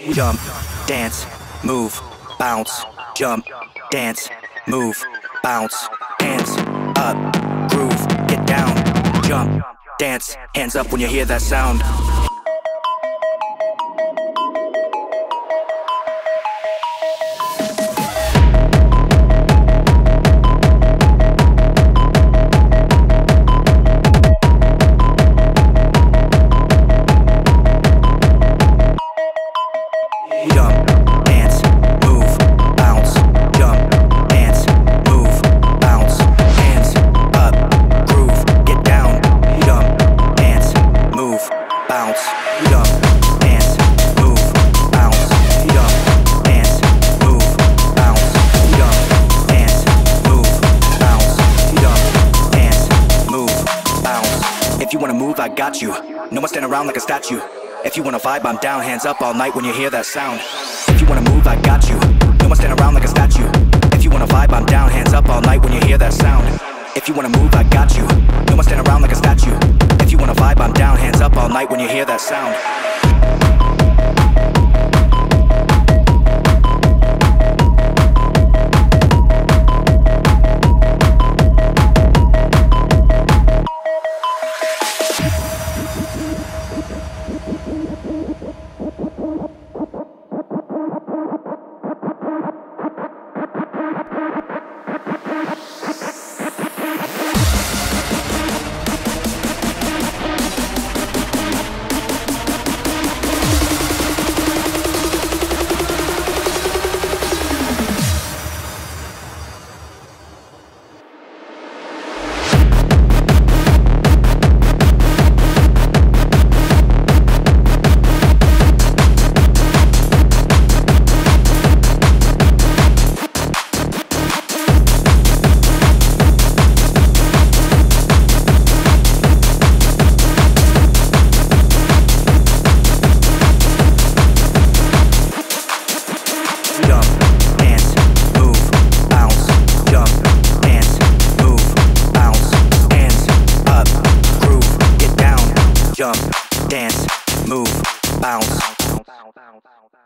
jump, dance, move, bounce, jump, dance, move, bounce, hands up, groove, get down, jump, dance, hands up when you hear that sound. If you wanna move, I got you. No one stand around like a statue. If you wanna vibe, I'm down. Hands up all night when you hear that sound. If you wanna move, I got you. No one stand around like a statue. If you wanna vibe, I'm down. Hands up all night when you hear that sound. If you wanna move, I got you. No one stand around like a statue. If you wanna vibe, I'm down. Hands up all night when you hear that sound. Jump, dance, move, bounce.